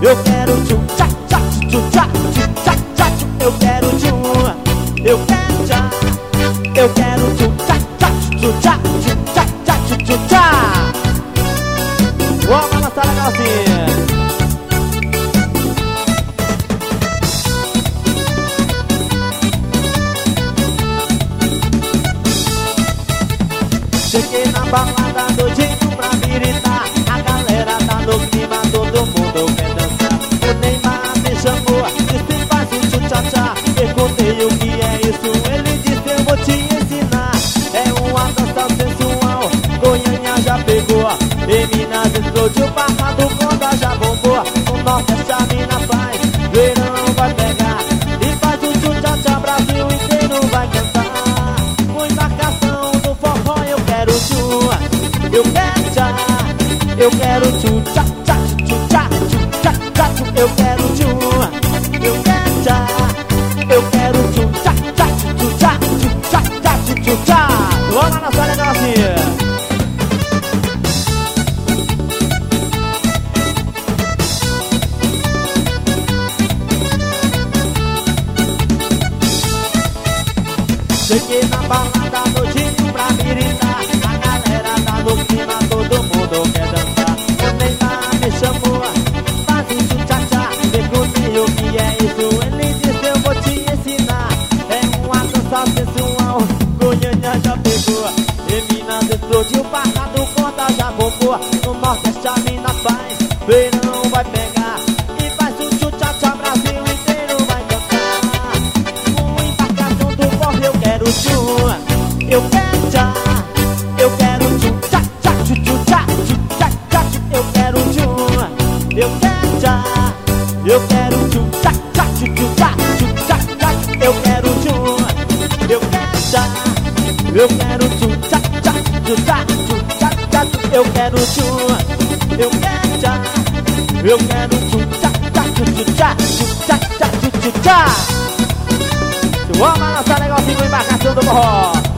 Eu quero tchum, tchá, tchá, tchum, tchá, tchum, tchá, tchá, tchum. Eu quero tchum, eu quero tchá. Eu quero tchum, tchá, tchá, tchum, tchá, tchum, tchá, tchá, tchum, tchá. Vamos balançar legalzinho. Cheguei na balada doidinho pra gritar. A galera tá no clima, todo mundo quer dançar. O Neymar me chamou, disse faz um tchutchá-tchá. Perguntei o que é isso, ele disse eu vou te ensinar. É uma dança sensual, Goiânia já pegou. E Minas explodiu, Barra do Conda já bombou. No Nordeste a mina faz, verão vai pegar. E faz um tchutchá-tchá, Brasil inteiro vai cantar. Embarcação do forró, eu quero tchum, eu quero tchá. Eu quero tchum, tchá, tchá, tchum, tchá, tchum, tchá, tchá, tchum. Eu quero tchum, eu quero tchá. Eu quero tchum, tchá, tchá, tchum, tchá, tchum, tchá, tchá, tchum, tchá. Vamos na sua legalzinha. Cheguei na balada doidinho pra gritar. A galera tá no clima, todo mundo quer dançar. O Neymar me chamou, faz um tchutchá-tchá. Perguntei o que é isso, ele disse eu vou te ensinar. É uma dança sensual, Goiânia já pegou. E Minas explodiu, Barra do Conda já bombou. No Nordeste a mina faz, verão vai pegar. E faz um tchutchá-tchá, Brasil inteiro vai cantar. Com embarcação do forró eu quero tchum, eu quero tchá. Eu quero tchum, tchá, tchá, tchum, tchum, tchá, tchum, tchá, tchá, tchum. Eu quero tchum, eu quero tchá. Eu quero tchum, tchá, tchá, tchum, tchum, tchá, tchum, tchá, tchá, tchum. Eu quero tchum, eu quero tchá. Eu quero tchum, tchá, tchá, tchum, tchá, tchum, tchá, tchá, tchum. Eu quero tchum, eu quero tchá. Eu quero tchum, tchá, tchá, tchum, tchum, tchá, tchum, tchá, tchá, tchum, tchá. Vamos balançar legalzinho com a embarcação do forró.